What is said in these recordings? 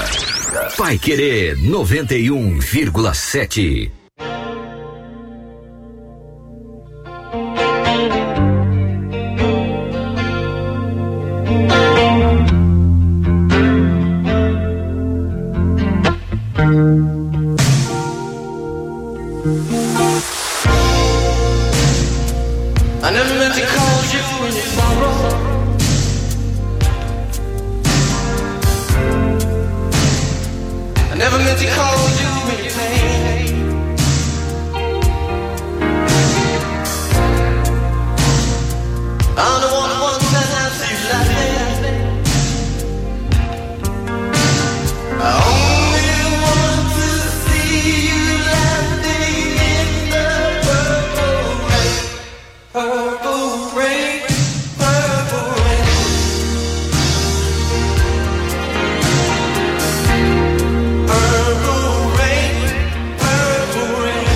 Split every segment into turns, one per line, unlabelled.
Paiquerê 91,7.
I never meant to cause you any sorrow. I never meant to cause you any pain. I'm the one that has you laughing. I only want to see you laughing in the purple rain. Purple rain, purple rain. Purple rain, purple rain.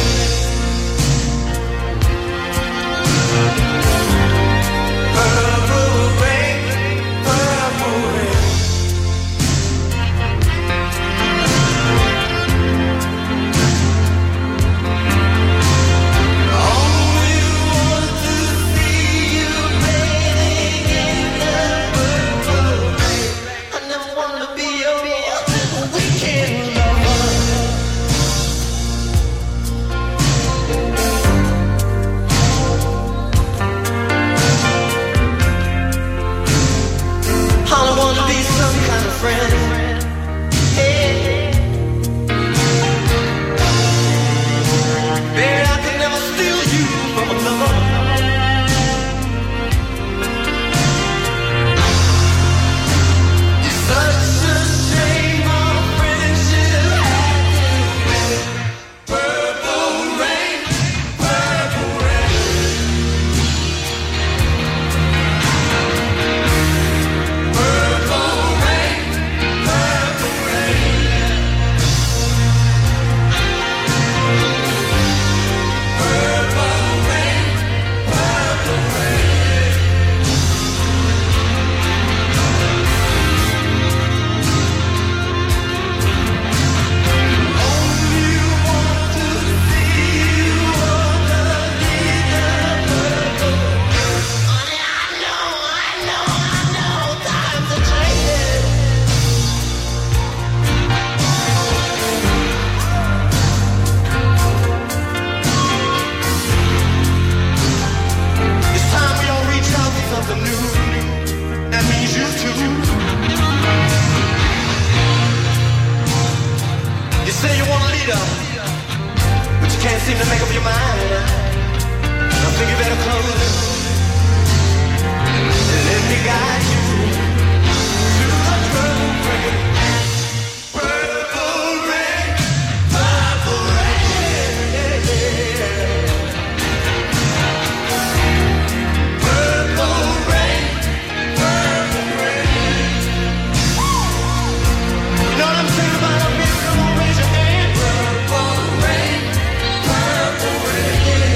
Purple rain, purple rain. Only want to see you bathing in the purple rain. I never wanna be your weekend lover. I don't wanna be some kind of friend. Hey. Baby, I could never steal you from another. It's such a shame our friendship had to end. Purple rain, purple rain. Purple rain, purple rain. Purple rain, purple rain. Only want to see you underneath the purple rain. Honey, I know, times are changing. It's time we all reach out for something new. That means you too. You say you want a leader, but you can't seem to make up your mind. I think you better close it and let me guide you to the purple rain. Purple rain, purple rain. Purple rain, purple rain. You know what I'm saying about up here? Come on, raise your hand. Purple rain, purple rain.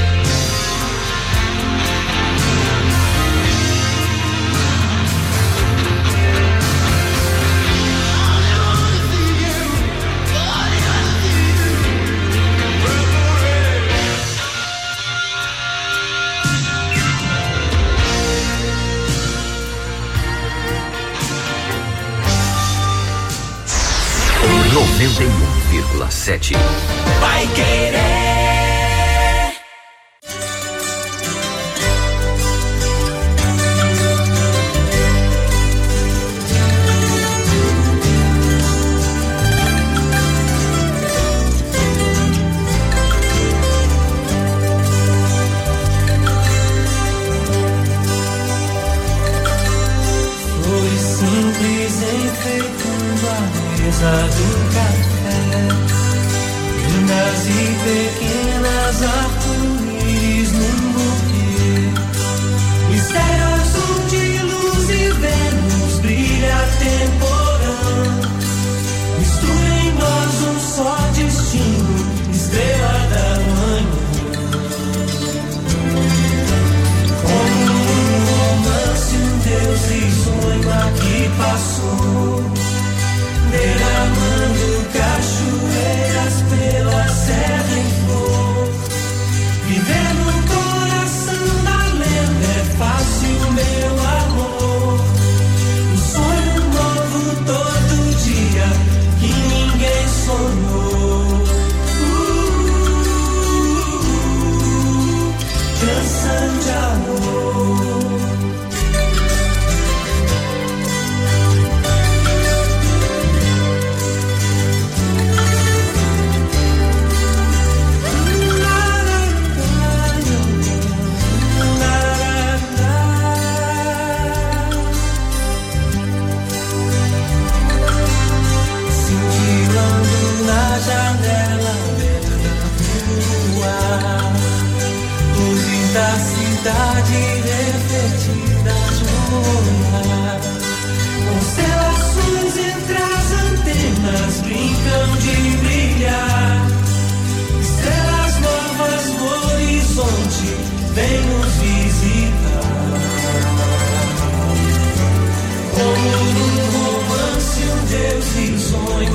O 91,7.
Paiquerê.
Flores simples enfeitando a mesa do café. Lindas e pequenas arco-íris num buquê. Mistérios de luz e Vênus brilha temporã. Mistura em nós um só destino, estrela da manhã. Como um romance, um Deus risonho aqui passou. Verá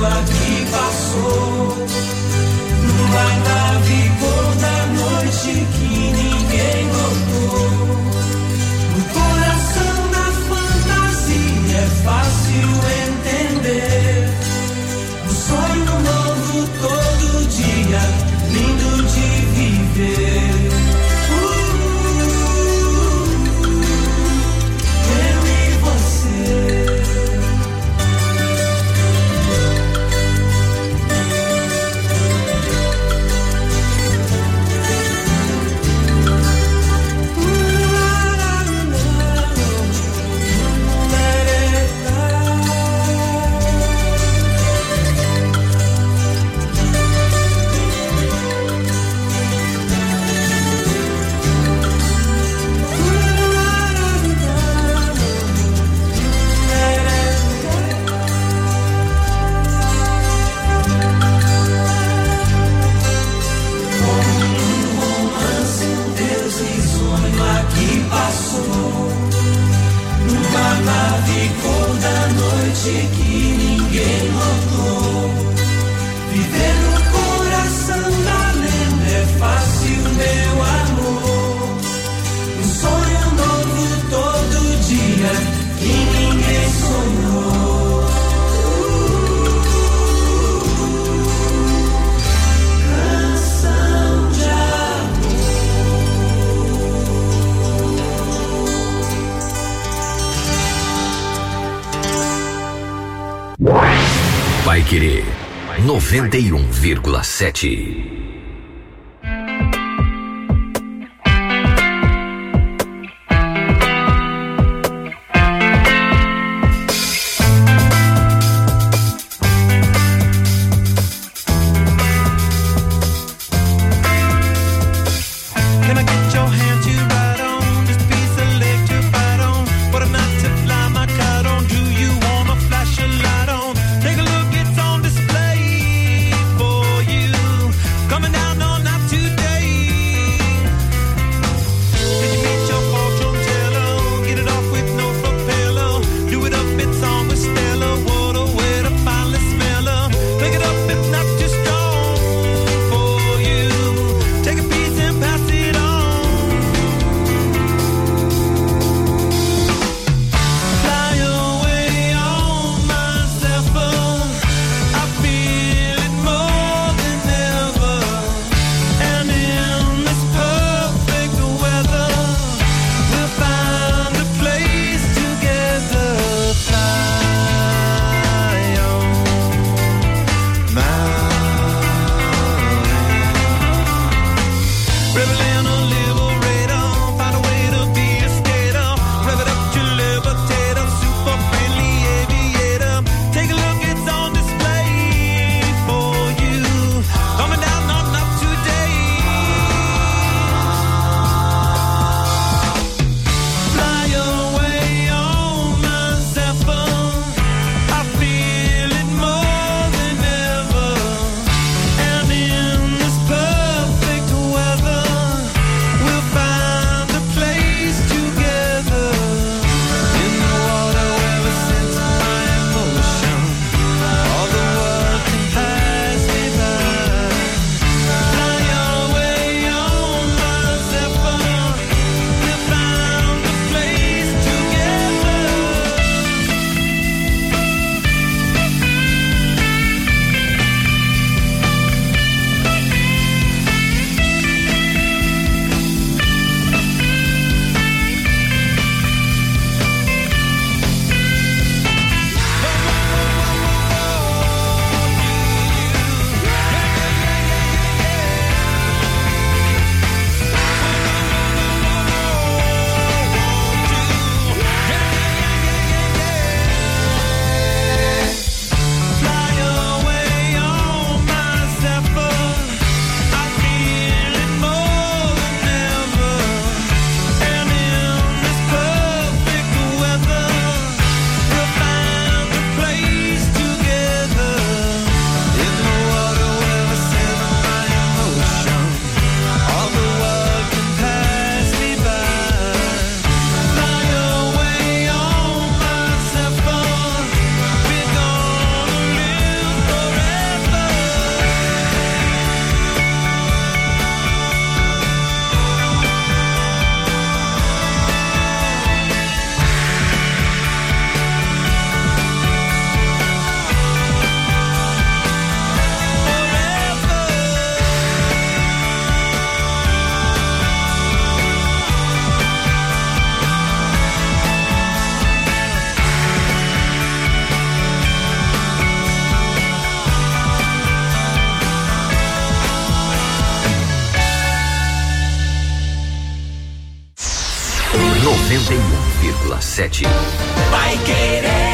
aqui passou. Numa nave cor da noite que ninguém notou. No coração da fantasia é fácil entender. Um sonho novo todo dia, lindo de viver. Eu e você. Que ninguém notou. Viver no coração da lenda é fácil, meu amor. Um sonho novo todo dia que ninguém sonhou. Canção de
Paiquerê 91,7.
coming
101,7.
Vai Querer.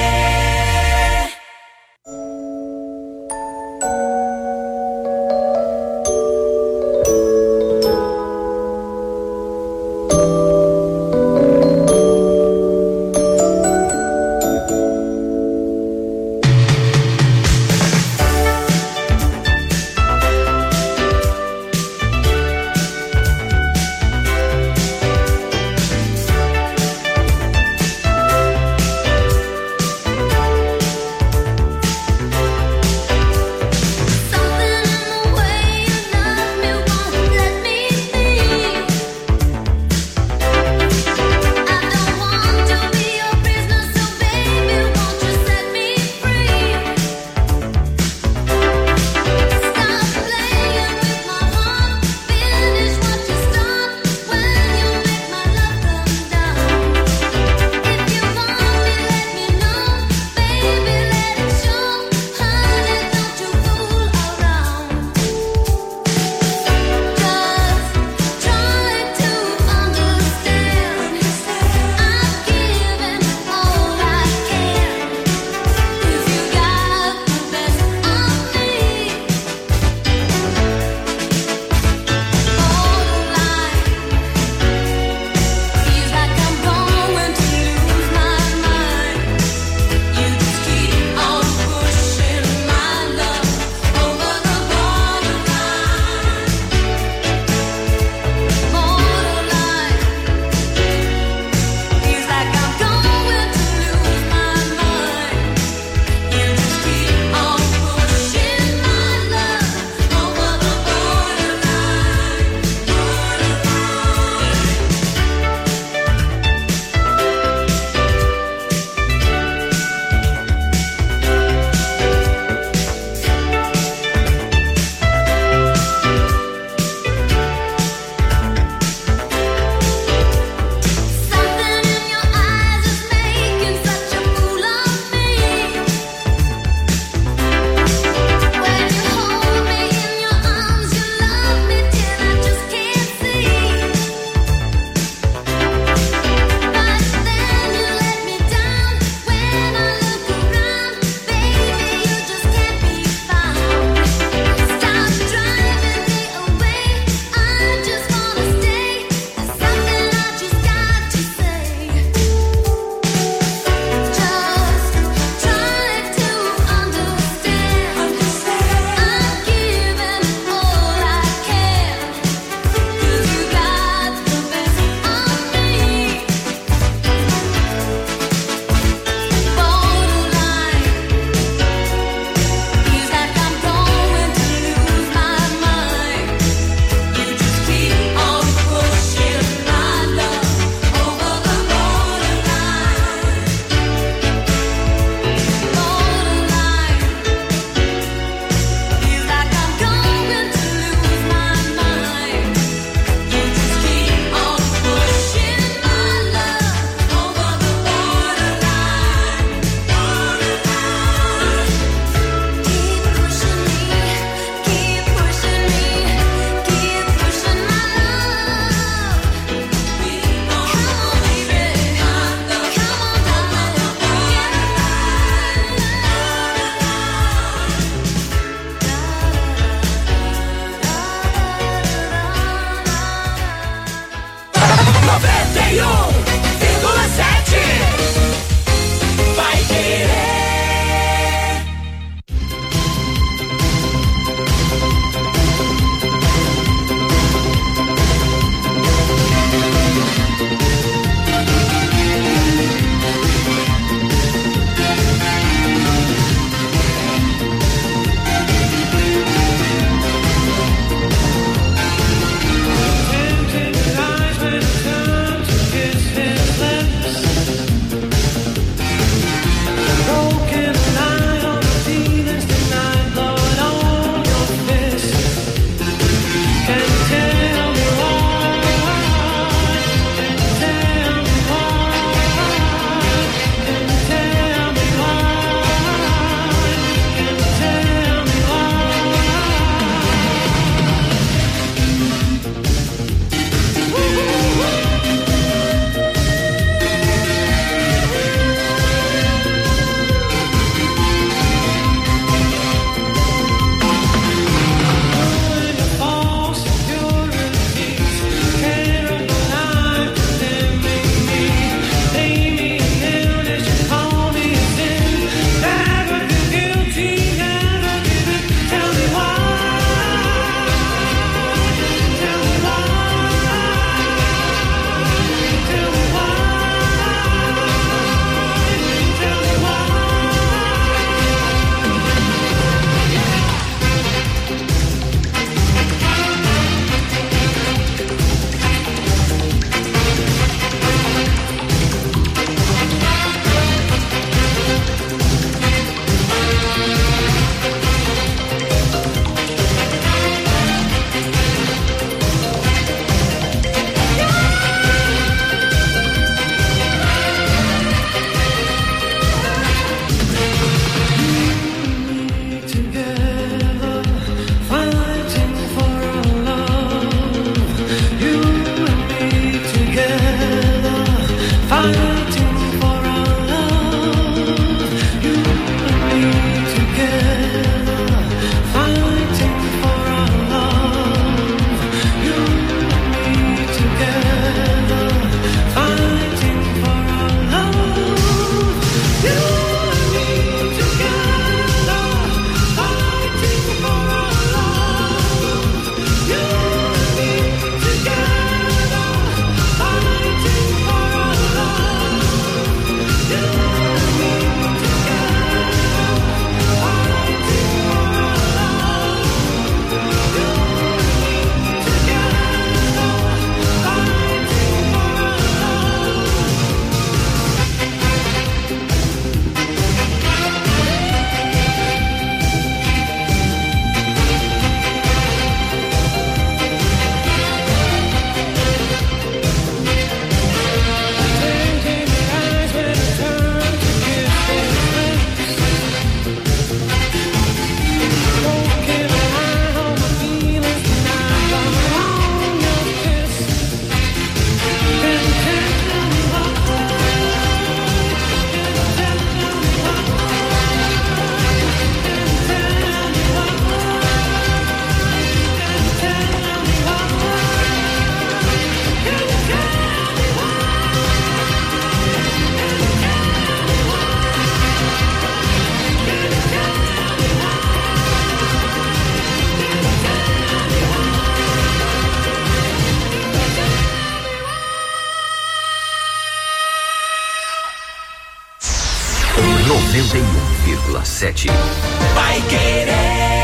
102,7.
Vai Querer.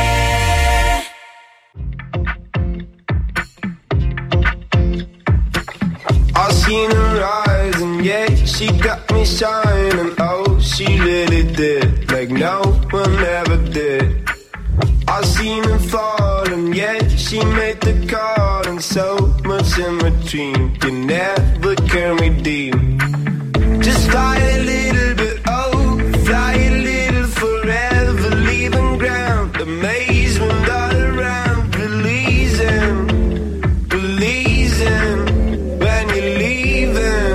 I seen her rise and yeah, she got me shining. Oh, she really did, like no one ever did. I seen her fall and yeah, she made the call, and so much in between you never can redeem. Just fly a little bit, oh, fly a little forever, leaving ground, amazement all around, releasing, releasing. When you're leaving,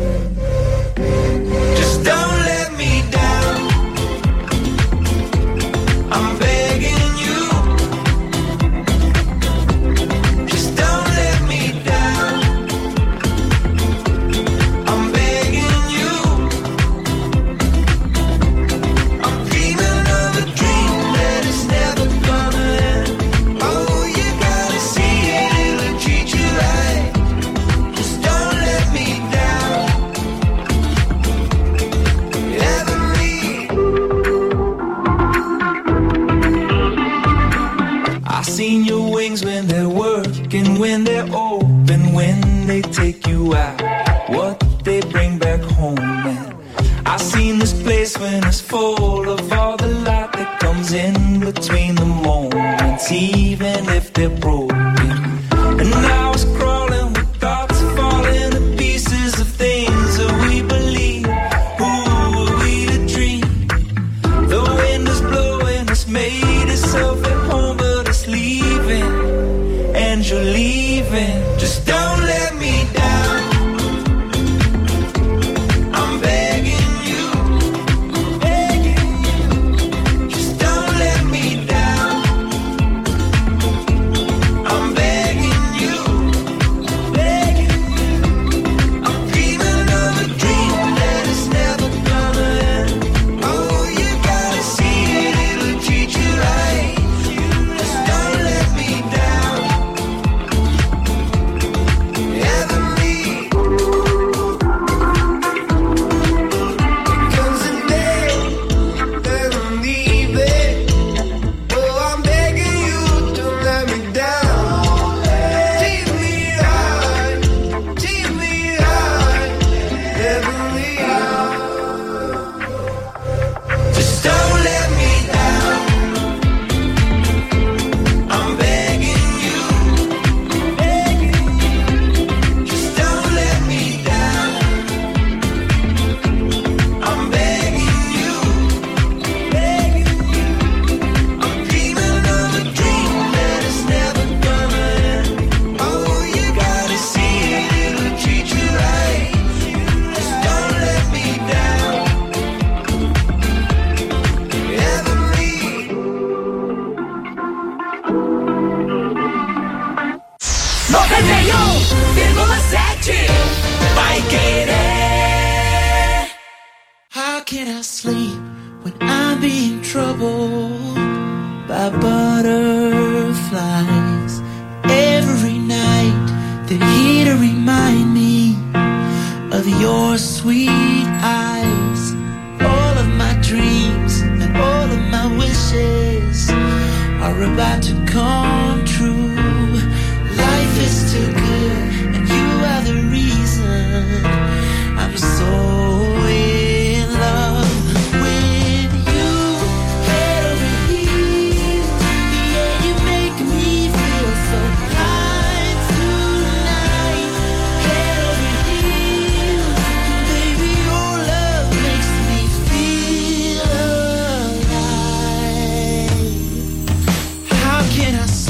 just don't let me down. I'm begging you, just don't let me down. I'm begging you, I'm dreaming of a dream that is never gonna end. Oh, you gotta see it, it'll treat you right. Just don't let me down.
I seen your wings when they're working, when they're open, when they take you out, what they bring back home. And I seen this place when it's full of all the light that comes in between the moments, even if they're broken. And I was crawling with thoughts falling to pieces of things that we believe. Who are we to dream? The wind is blowing, it's made itself at home, but it's leaving, and you're leaving. Just don't let me down. I'm begging you, begging you. Just don't let me down. I'm begging you, begging you. I'm dreaming of a dream that is never gonna end. Oh, you gotta see it, it'll treat you right. Just don't let me down. Heavenly. Comes a day, then I'm leaving. Oh, I'm begging you, don't let me down. Take me high, take me high, heavenly. Just don't let me down. I'm begging you, begging you. Just don't let me down. I'm begging you, begging you. I'm dreaming of a dream that is never gonna end. Oh, you gotta see it, it'll treat you right. Just don't let me down. Heavenly.
91,7
Vai Querer.
How can I sleep when I'm being troubled by butterflies? Every night they're here to remind me of your sweet eyes. All of my dreams and all of my wishes are about to come true. Life is too good, and you are the reason I'm so in love with you. Head over heels, yeah, you make me feel so high tonight. Head over heels, baby, your love makes me feel alive. How can I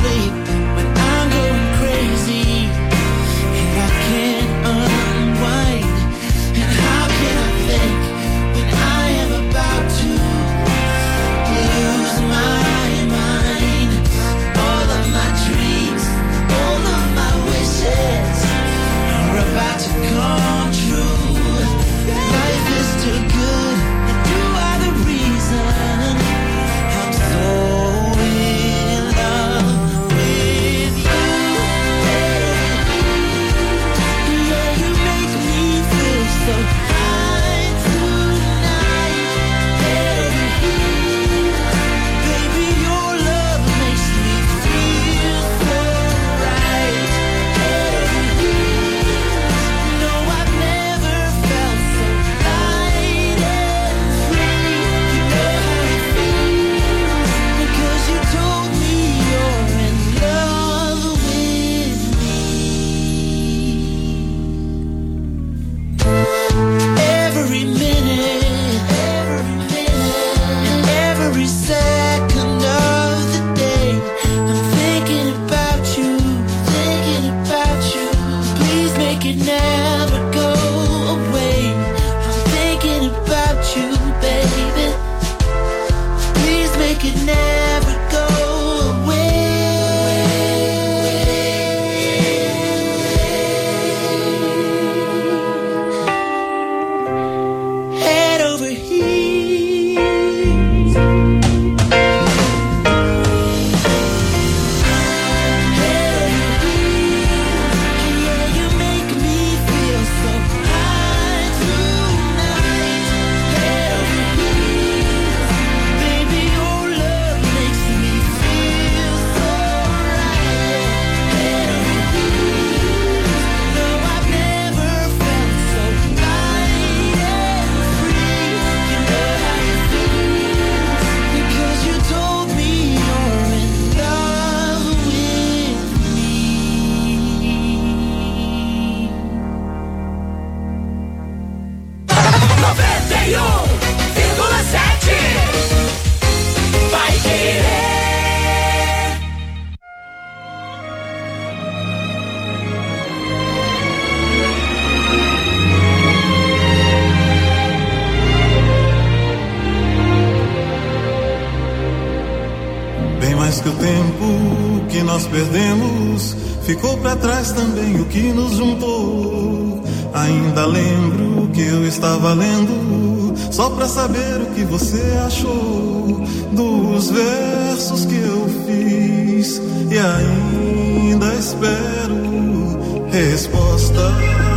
mais que o tempo que nós perdemos, ficou pra trás também o que nos juntou. Ainda lembro que eu estava lendo, só pra saber o que você achou dos versos que eu fiz, e ainda espero resposta.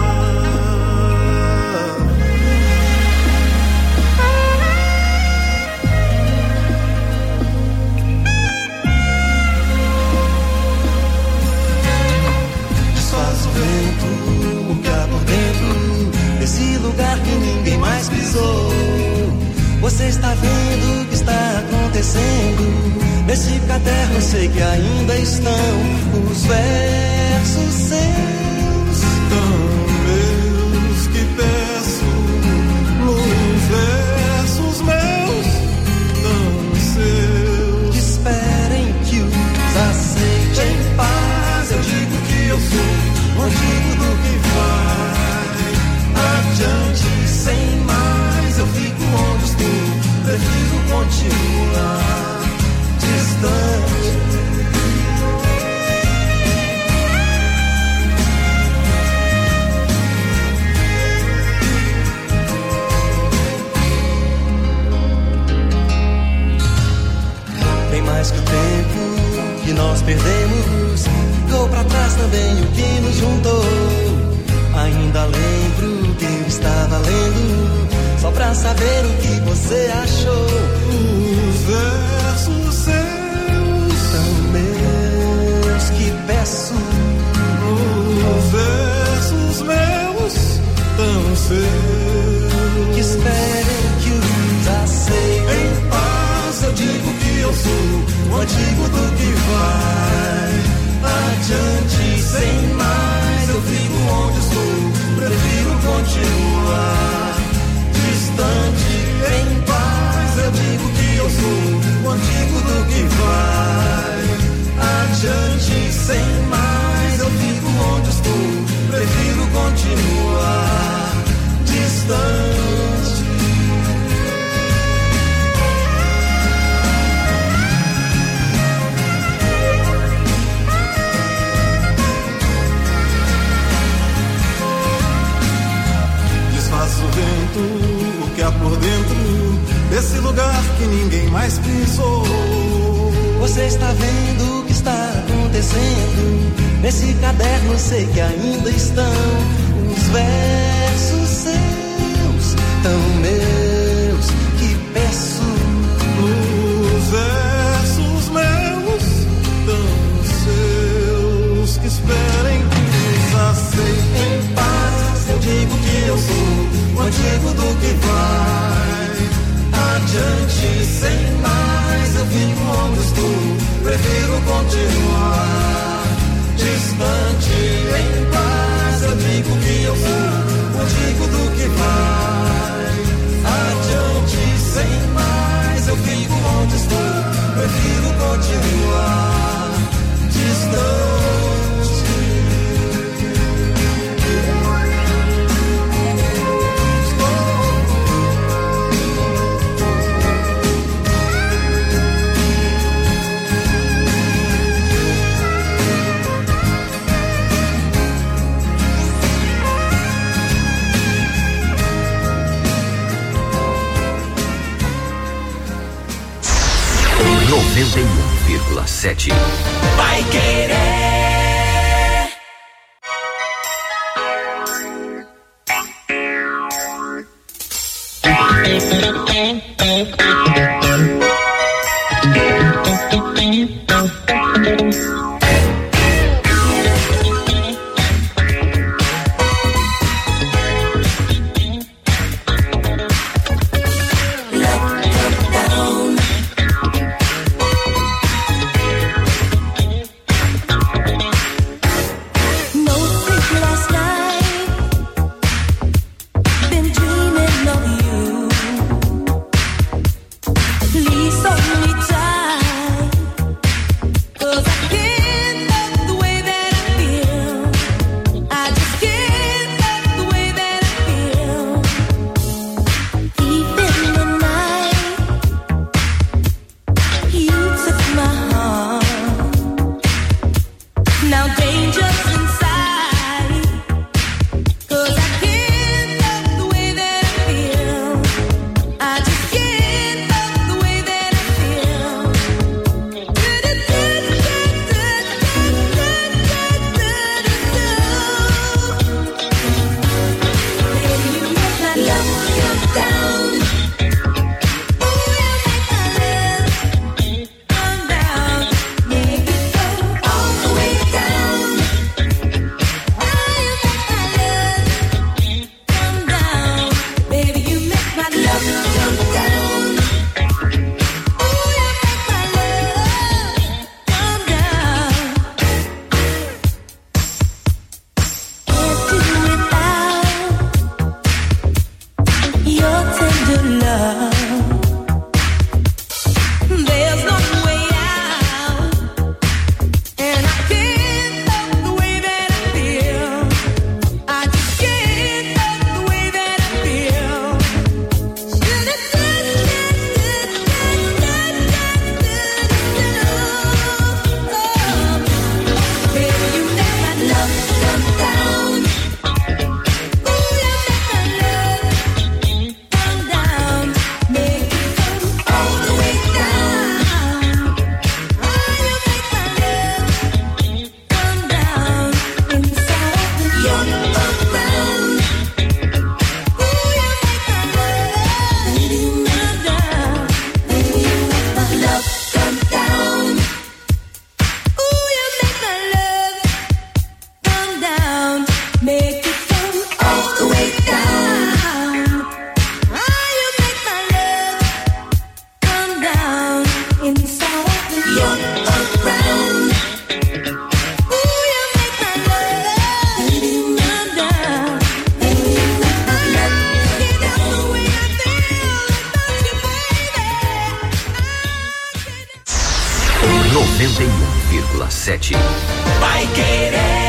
Lugar que ninguém mais pisou. Você está vendo o que está acontecendo? Nesse caderno sei que ainda estão os versos seus,
tão meus que peço, nos versos meus, tão seus,
que esperem que os aceite em paz. Eu digo que eu sou o antigo do que vai adiante, sem mais. Eu fico onde estou, prefiro continuar distante. Bem mais que o tempo que nós perdemos, ficou pra trás também o que nos juntou. Ainda lembro que eu estava lendo, só pra saber o que você achou.
Os versos seus,
tão meus que peço.
Os versos meus, tão seus,
que esperem que os aceitem
em paz. Eu digo que eu sou o antigo do que vai adiante, sem mais. Eu fico onde estou, prefiro continuar distante, em paz. Eu digo que eu sou o antigo do que vai adiante, sem mais. Eu fico onde estou, prefiro continuar distante. O vento, o que há por dentro desse lugar que ninguém mais pisou.
Você está vendo o que está acontecendo? Nesse caderno sei que ainda estão os versos seus, tão meus que peço.
Os versos meus, tão seus, que esperem que os aceitem em paz. Eu digo que eu sou o antigo do que vai adiante, sem mais. Eu fico onde estou, prefiro continuar distante, em paz. Eu digo que eu sou o antigo do que vai adiante, sem mais. Eu fico onde estou, prefiro continuar distante.
O 91,7
Vai Querer.
91,7.
Vai Querer.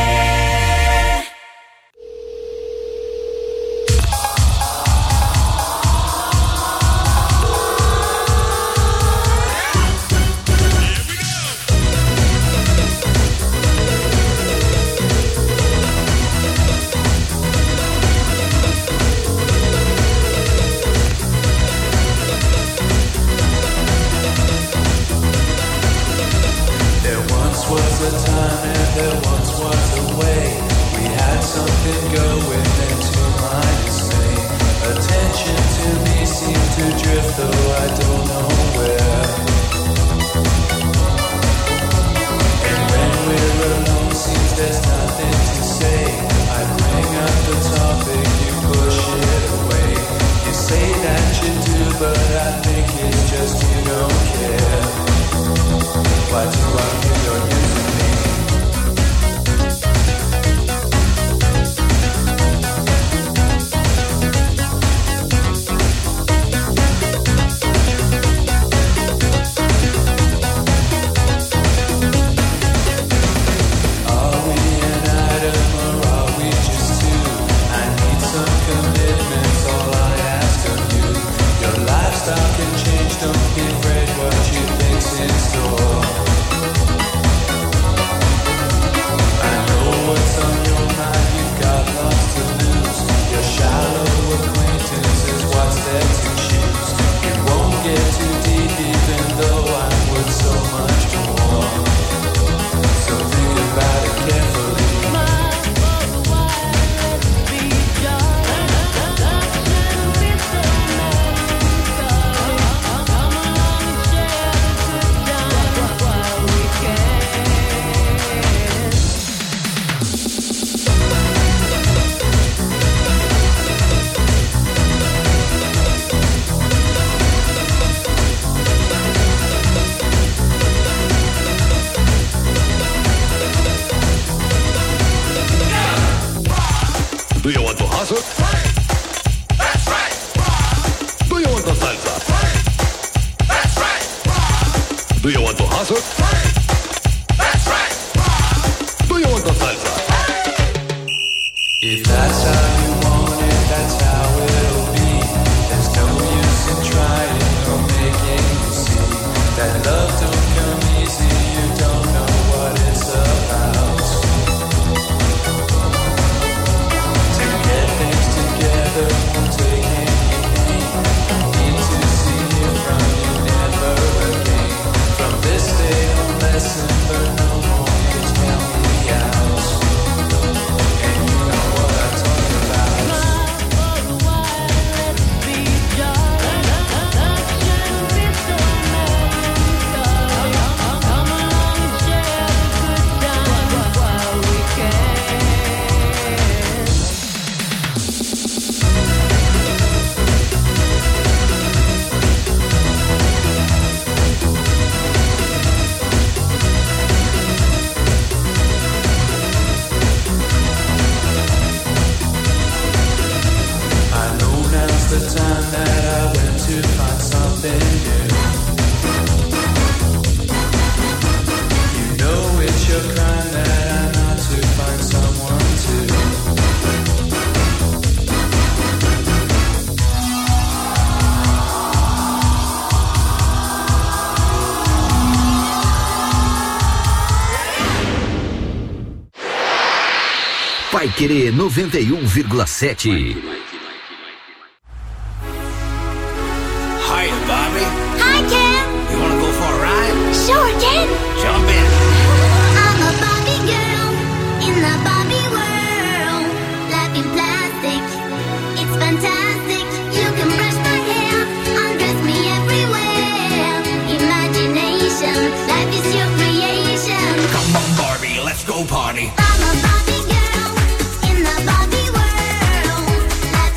Vai Querer 91,7.
Hi, Bobby.
Hi, Ken.
You wanna go for a ride?
Sure, Ken.
Jump in.
I'm a Barbie girl in the Barbie world. Life in plastic, it's fantastic. You can brush my hair, undress me everywhere. Imagination, life is your creation.
Come on, Barbie, let's go party.
I'm a Barbie girl in the Barbie world. Life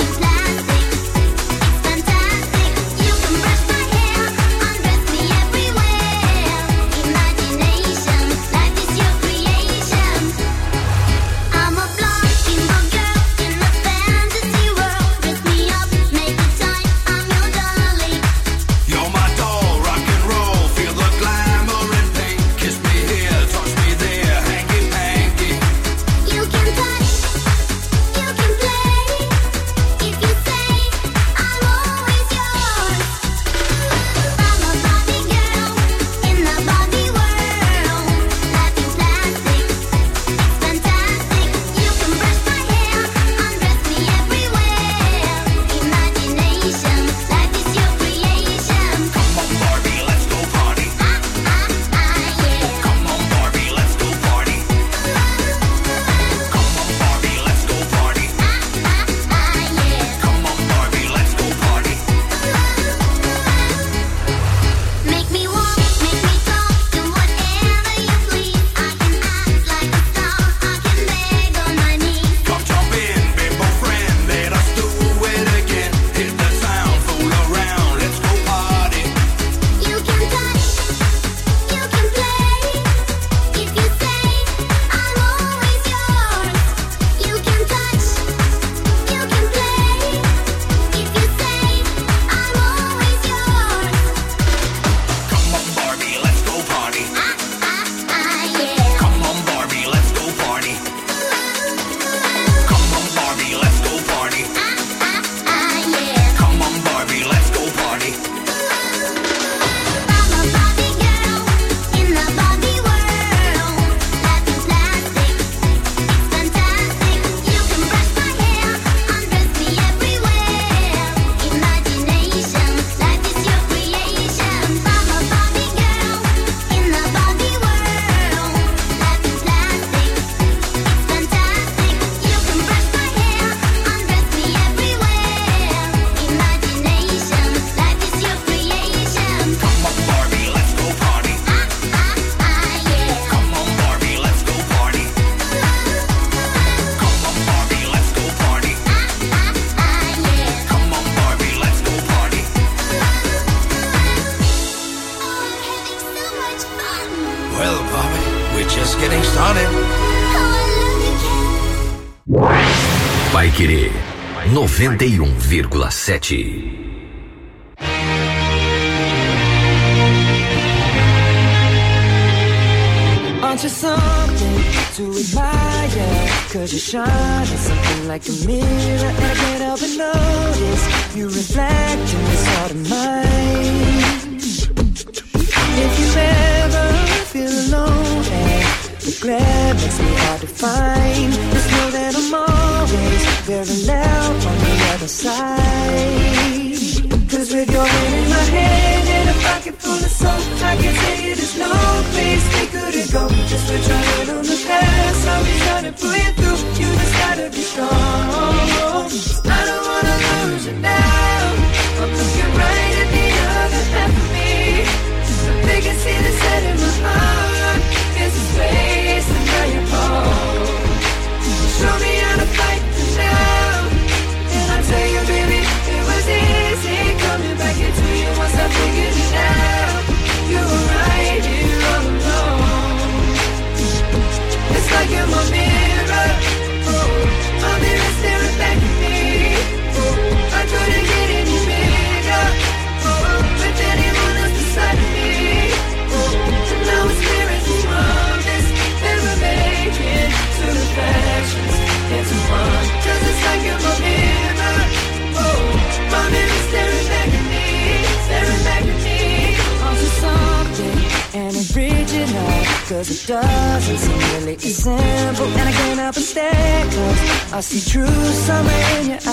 We're just getting started.
Paiquerê 91,7.
Aren't you something to admire? Cause you shine as something like a mirror, and I can't help but notice you reflect in this heart of mine. If you ever feel alone and the glare makes me hard to find, just know that I'm always very loud on the other side. Cause with your hand in my hand and a pocket full of soap, I can tell you there's no place we couldn't go. Just put your hand on the past, I'll be trying to pull you through. You just gotta be strong. I don't wanna lose you now. I'm looking right at the other half of me. They can see the set in my heart. There's a space and now you're home. Show me how to fight for now. And I'll tell you, baby, it was easy coming back into you once I figured it out. You were right here all alone. It's like you're my mirror. Oh, my mirror staring back at me. Oh, I couldn't get any bigger. Oh, with anyone else beside me. Oh, and now it's clear as the promise that we're making two reflections into one. Cause it's like you're my mirror. Oh, my mirror staring back at me, staring back at me. Also something and original, cause it doesn't seem really simple. And I can't help but stare, cause I see true summer in your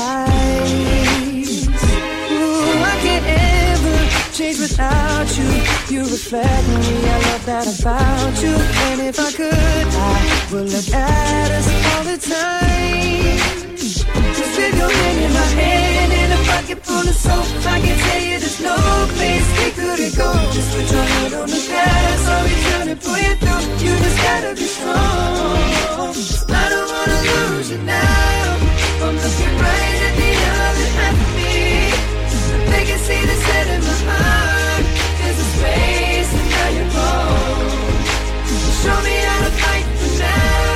eyes. Ooh, I can't ever change without you. You reflect me, I love that about you. And if I could, I would look at us all the time. Just with your hand in my hand and a pocket full of soap, I can tell you there's no place we couldn't go. Just put your hand on the past, I'll be trying to pull you through. You just gotta be strong. I don't wanna lose you now. I'm looking right at the other half of me. They can see the set in my heart. There's a space and now you're home. Show me how to fight for now.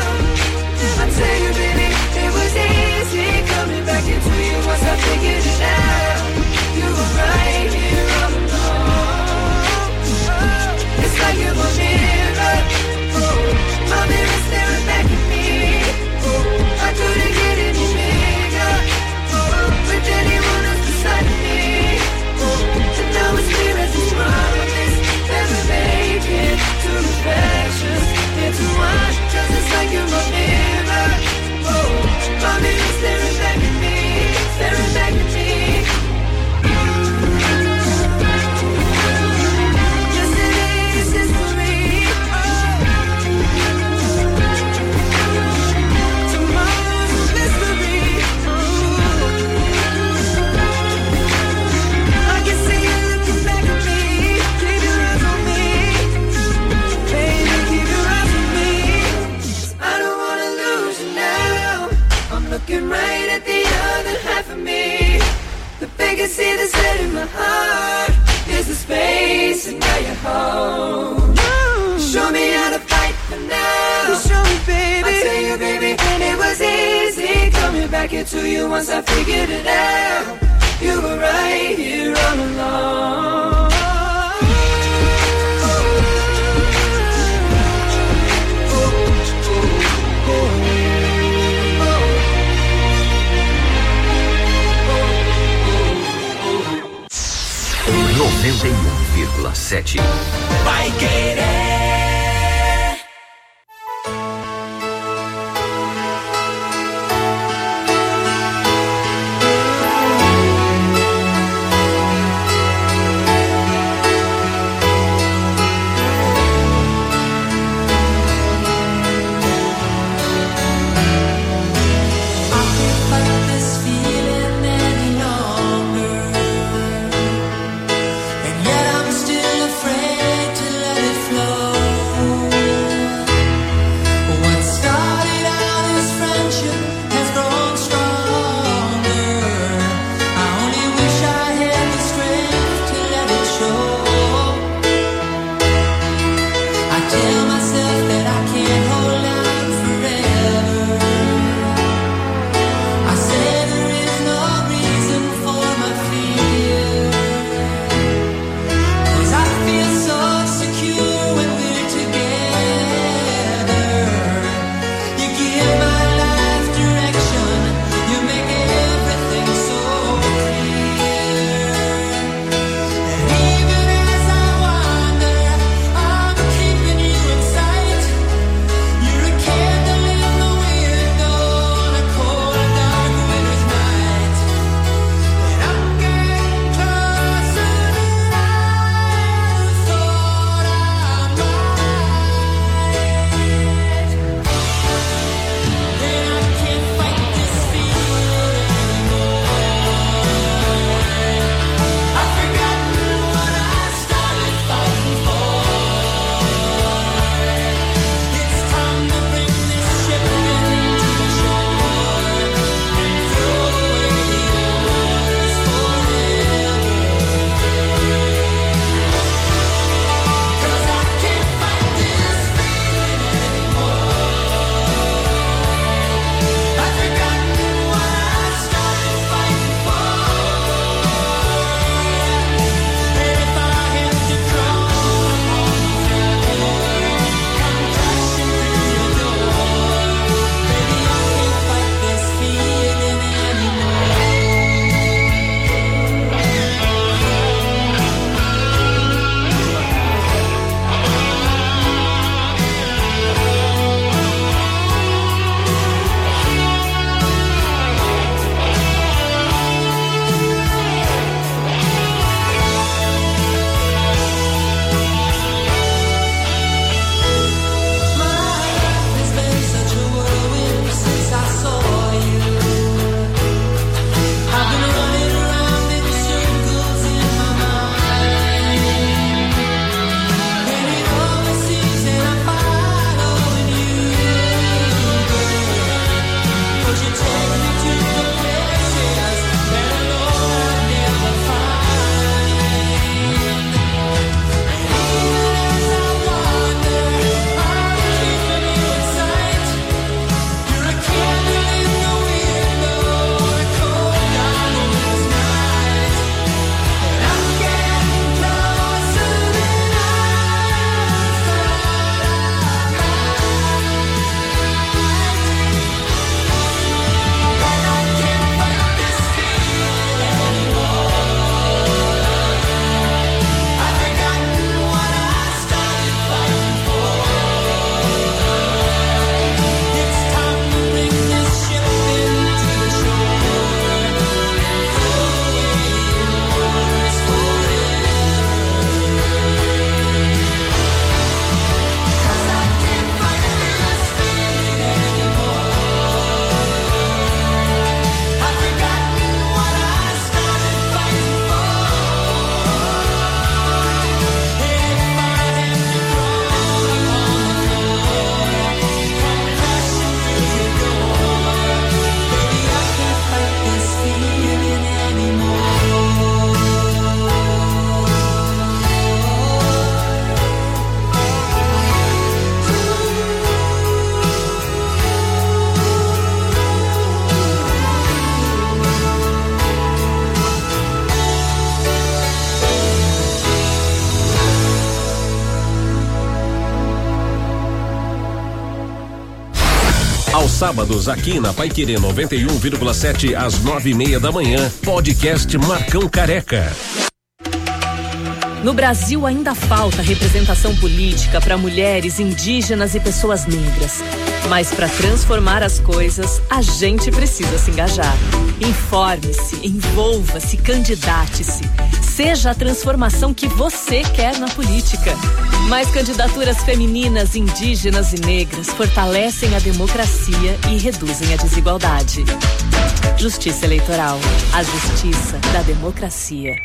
I tell you, baby, it was easy coming back into you once I figured it out. You were right here all along. It's like you're my mirror. Oh, my mirror staring back at me. Oh, I couldn't get any bigger. Oh, with anyone else beside me. Oh, and now it's clear as this promise that we're making two reflections into one. Cause it's like you're my mirror. Oh, my mirror staring back at me, staring back at me. Yes, it is history. Tomorrow's a mystery. I can see you looking back at me. Keep your eyes on me. Baby, keep your eyes on me. I don't wanna lose you now. I'm looking right at the other half of me. The vacancy that's set in my heart is the space, and now you're home. Show me how to fight for now. You show me, baby. I tell you, baby, and it was easy coming back into you once I figured it out. You were right here all along.
91,7.
Vai querer.
Flow.
sábados aqui na Paiquerê 91,7 às 9:30 da manhã. Podcast Marcão Careca.
No Brasil ainda falta representação política para mulheres, indígenas e pessoas negras. Mas para transformar as coisas, a gente precisa se engajar. Informe-se, envolva-se, candidate-se. Seja a transformação que você quer na política. Mais candidaturas femininas, indígenas e negras fortalecem a democracia e reduzem a desigualdade. Justiça Eleitoral. A justiça da democracia.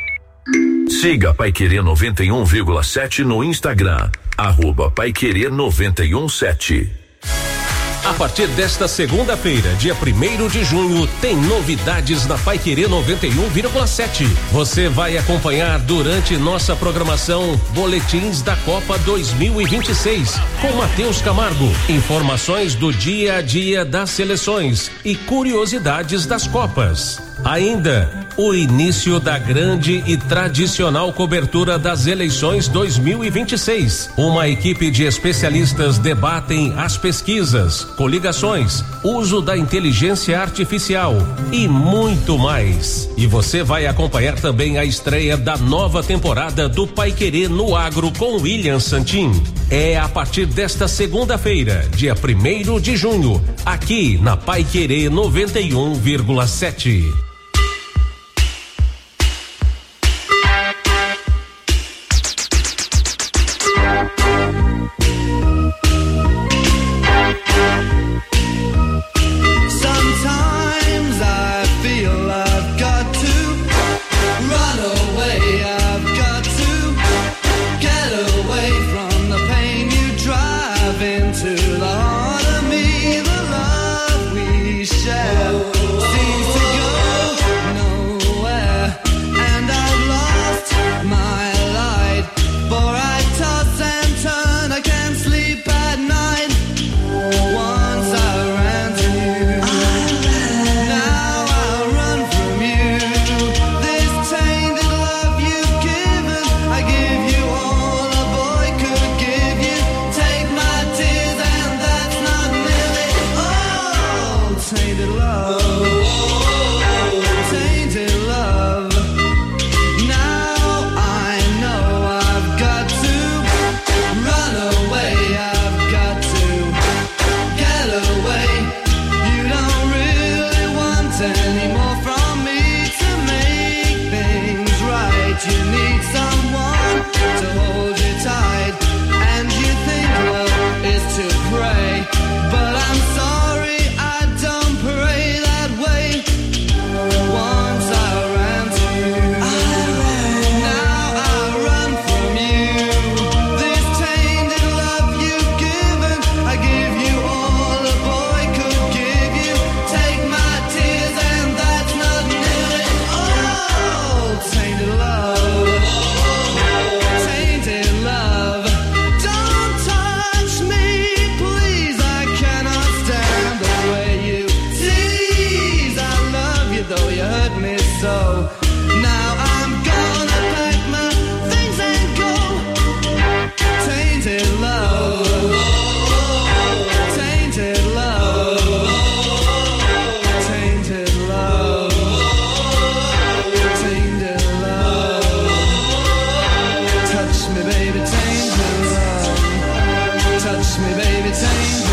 Siga Paiquerê 91,7 no Instagram, @Paiquerê 91,7.
A partir desta segunda-feira, dia 1º de junho, tem novidades na Paiquerê 91,7. Você vai acompanhar durante nossa programação boletins da Copa 2026 com Matheus Camargo, informações do dia a dia das seleções e curiosidades das Copas. Ainda, o início da grande e tradicional cobertura das eleições 2026. Uma equipe de especialistas debatem as pesquisas, coligações, uso da inteligência artificial e muito mais. E você vai acompanhar também a estreia da nova temporada do Paiquerê no Agro com William Santin. É a partir desta segunda-feira, dia 1º de junho, aqui na Paiquerê 91,7.
Touch me, baby, tainted love.